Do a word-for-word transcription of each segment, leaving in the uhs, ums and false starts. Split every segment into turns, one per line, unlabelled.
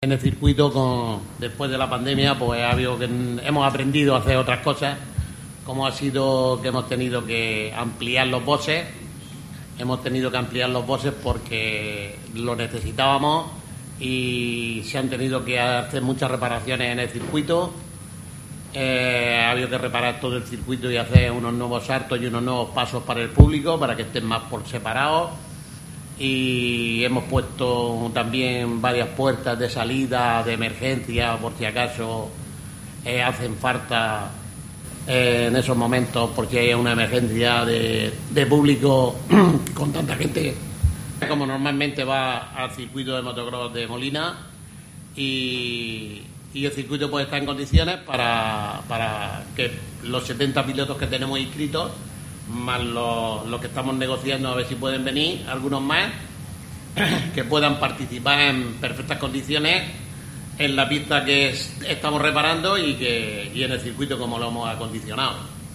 En el circuito, con, después de la pandemia, pues ha habido que hemos aprendido a hacer otras cosas, como ha sido que hemos tenido que ampliar los boxes, hemos tenido que ampliar los boxes porque lo necesitábamos y se han tenido que hacer muchas reparaciones en el circuito. Eh, ha habido que reparar todo el circuito y hacer unos nuevos saltos y unos nuevos pasos para el público, para que estén más por separado. Y hemos puesto también varias puertas de salida, de emergencia, por si acaso eh, hacen falta eh, en esos momentos, porque hay una emergencia de, de público con tanta gente como normalmente va al circuito de motocross de Molina, y, y el circuito puede estar en condiciones para, para que los setenta pilotos que tenemos inscritos, más los, los que estamos negociando a ver si pueden venir, algunos más, que puedan participar en perfectas condiciones en la pista que es, estamos reparando y, que, y en el circuito como lo hemos acondicionado.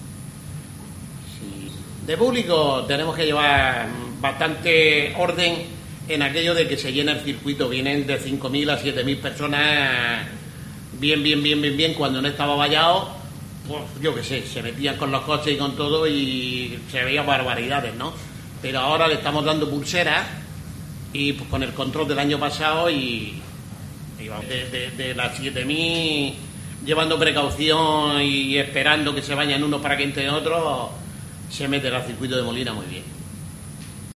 Sí. De público tenemos que llevar bastante orden en aquello de que se llena el circuito. Vienen de cinco mil a siete mil personas bien, bien, bien, bien, bien. Cuando no estaba vallado, pues yo qué sé, se metían con los coches y con todo y se veían barbaridades, ¿no? Pero ahora le estamos dando pulseras y pues con el control del año pasado y, y vamos, de, de, de las siete mil, llevando precaución y esperando que se vayan unos para que entren otros, se meten al circuito de Molina muy bien.